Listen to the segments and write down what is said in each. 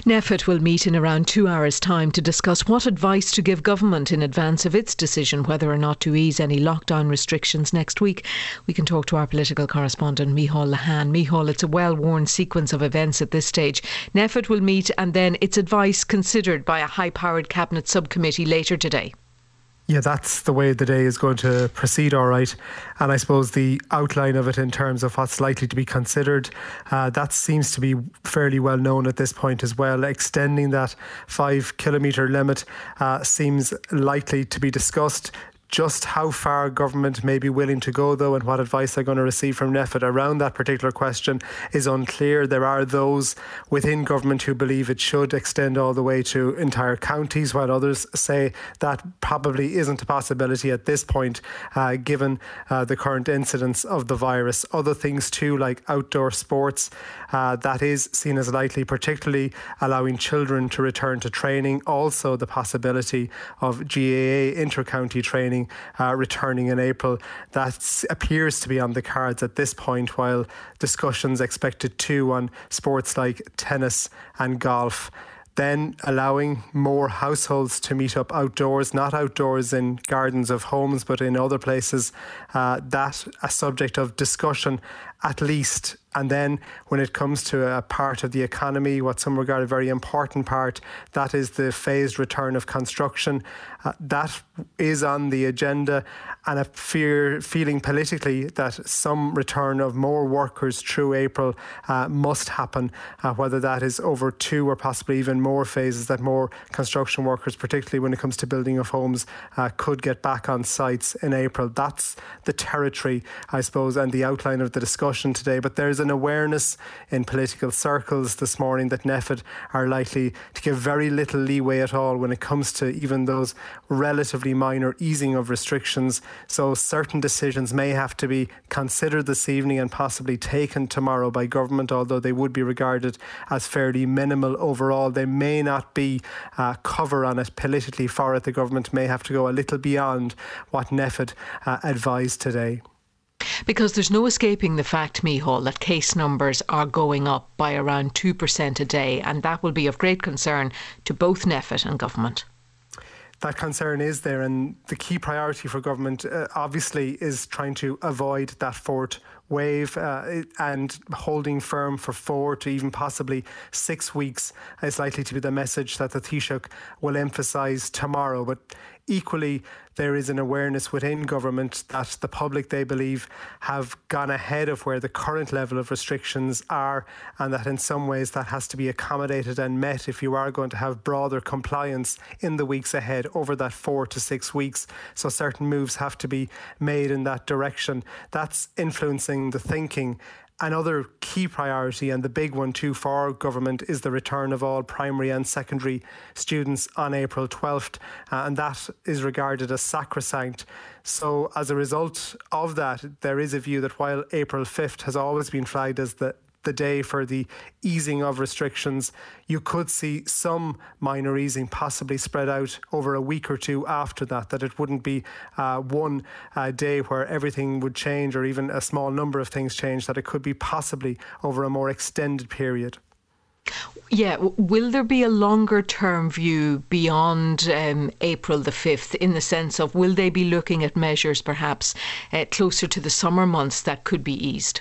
NPHET will meet in around 2 hours' time to discuss what advice to give government in advance of its decision whether or not to ease any lockdown restrictions next week. We can talk to our political correspondent Micheál Lehane. Micheál, it's a well-worn sequence of events at this stage. NPHET will meet and then its advice considered by a high-powered cabinet subcommittee later today. Yeah, that's the way the day is going to proceed, all right. And I suppose the outline of it in terms of what's likely to be considered, that seems to be fairly well known at this point as well. Extending that 5 kilometre limit seems likely to be discussed. Just how far government may be willing to go, though, and what advice they're going to receive from NPHET around that particular question is unclear. There are those within government who believe it should extend all the way to entire counties, while others say that probably isn't a possibility at this point, given the current incidence of the virus. Other things too, like outdoor sports, that is seen as likely, particularly allowing children to return to training. Also the possibility of GAA inter-county training returning in April. That appears to be on the cards at this point, while discussions expected too on sports like tennis and golf. Then allowing more households to meet up outdoors, not outdoors in gardens of homes, but in other places. That a subject of discussion at least. And then when it comes to a part of the economy, what some regard a very important part, that is the phased return of construction. That is on the agenda, and a feeling politically that some return of more workers through April must happen, whether that is over 2 or possibly even more phases, that more construction workers, particularly when it comes to building of homes, could get back on sites in April. That's the territory, I suppose, and the outline of the discussion today. But there's an awareness in political circles this morning that NPHET are likely to give very little leeway at all when it comes to even those relatively minor easing of restrictions. So certain decisions may have to be considered this evening and possibly taken tomorrow by government, although they would be regarded as fairly minimal overall. There may not be cover on it politically for it. The government may have to go a little beyond what NPHET advised today. Because there's no escaping the fact, Micheál, that case numbers are going up by around 2% a day, and that will be of great concern to both NPHET and government. That concern is there, and the key priority for government obviously is trying to avoid that fourth wave and holding firm for 4 to even possibly 6 weeks is likely to be the message that the Taoiseach will emphasise tomorrow. But equally, there is an awareness within government that the public, they believe, have gone ahead of where the current level of restrictions are, and that in some ways that has to be accommodated and met if you are going to have broader compliance in the weeks ahead over that 4 to 6 weeks. So certain moves have to be made in that direction. That's influencing the thinking. Another key priority, and the big one too for government, is the return of all primary and secondary students on April 12th, and that is regarded as sacrosanct. So as a result of that, there is a view that while April 5th has always been flagged as the day for the easing of restrictions, you could see some minor easing possibly spread out over a week or two after that it wouldn't be one day where everything would change or even a small number of things change, that it could be possibly over a more extended period. Yeah, will there be a longer term view beyond April the 5th, in the sense of will they be looking at measures perhaps closer to the summer months that could be eased?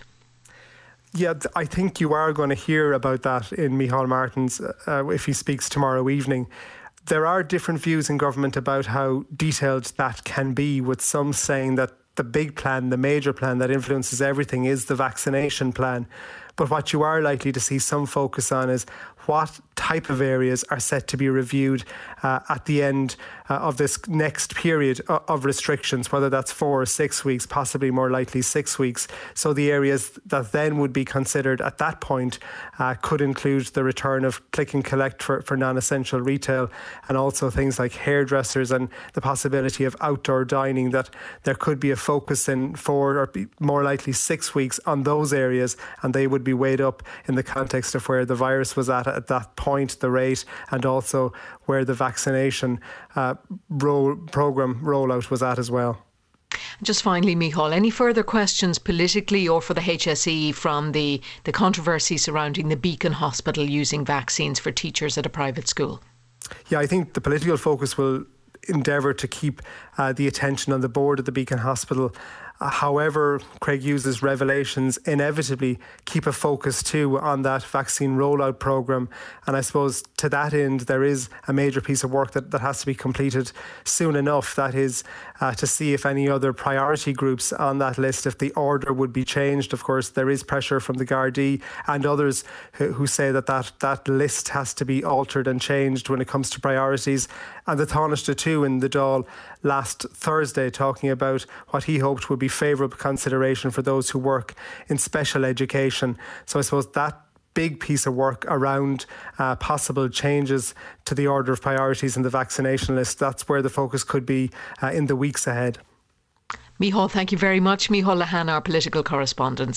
Yeah, I think you are going to hear about that in Micheál Martin's if he speaks tomorrow evening. There are different views in government about how detailed that can be, with some saying that the big plan, the major plan that influences everything is the vaccination plan. But what you are likely to see some focus on is what type of areas are set to be reviewed at the end of this next period of restrictions, whether that's 4 or 6 weeks, possibly more likely 6 weeks. So the areas that then would be considered at that point could include the return of click and collect for non-essential retail, and also things like hairdressers and the possibility of outdoor dining, that there could be a focus in 4 or more likely 6 weeks on those areas, and they would be weighed up in the context of where the virus was at that point, the rate, and also where the vaccination program rollout was at as well. Just finally, Micheál, any further questions politically or for the HSE from the controversy surrounding the Beacon Hospital using vaccines for teachers at a private school? Yeah, I think the political focus will endeavour to keep the attention on the board at the Beacon Hospital. However, Craig Hughes' revelations inevitably keep a focus too on that vaccine rollout programme. And I suppose to that end, there is a major piece of work that has to be completed soon enough. That is to see if any other priority groups on that list, if the order would be changed. Of course, there is pressure from the Gardaí and others who say that list has to be altered and changed when it comes to priorities. And the Taoiseach too in the Dáil last Thursday talking about what he hoped would be favourable consideration for those who work in special education. So I suppose that big piece of work around possible changes to the order of priorities in the vaccination list, that's where the focus could be in the weeks ahead. Micheál, thank you very much. Micheál Lehane, our political correspondent.